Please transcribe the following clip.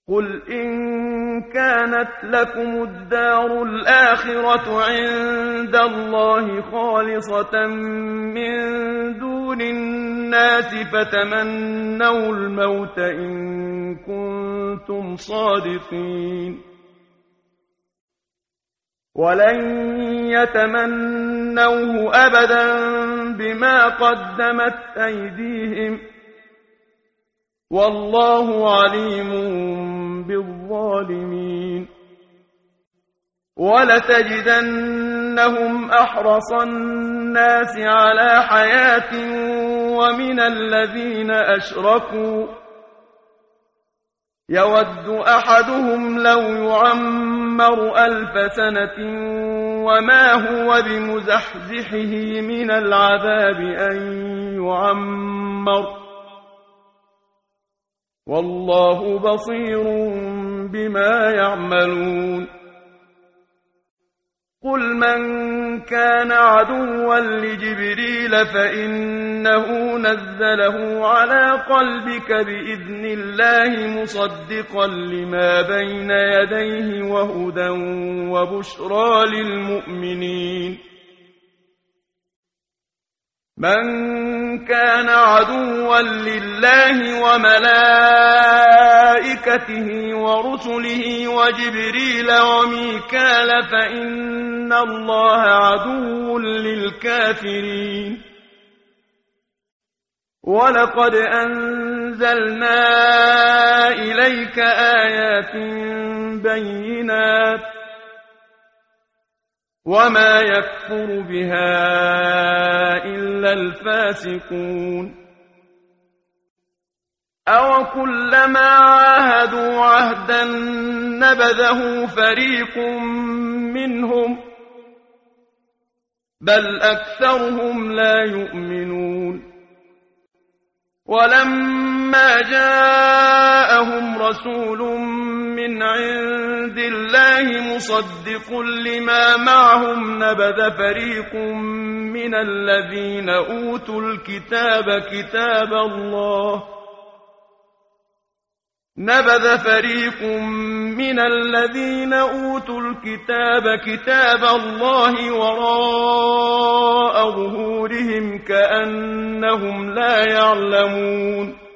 قل إن كانت لكم الدار الآخرة عند الله خالصة من دون الناس فتمنوا الموت إن كنتم صادقين ولن يتمنوه أبدا بما قدمت أيديهم والله عليم بالظالمين ولتجدنهم أحرص الناس على حياة ومن الذين أشركوا يود أحدهم لو يعمر 1000 سنة وما هو بمزحزحه من العذاب أن يعمر والله بصير بما يعملون قل من كان عدوا لجبريل فإنه نزله على قلبك بإذن الله مصدقا لما بين يديه وهدى وبشرى للمؤمنين من كان عدوا لله وملائكته ورسله وجبريل وميكال فإن الله عدو للكافرين ولقد أنزلنا إليك آيات بينات وما يكفر بها إلا الفاسقون أو كلما عاهدوا عهدا نبذه فريق منهم بل أكثرهم لا يؤمنون ولما جاءهم رسول من عند الله مصدق لما معهم نبذ فريق من الذين أوتوا الكتاب كتاب الله وراء ظهورهم كأنهم لا يعلمون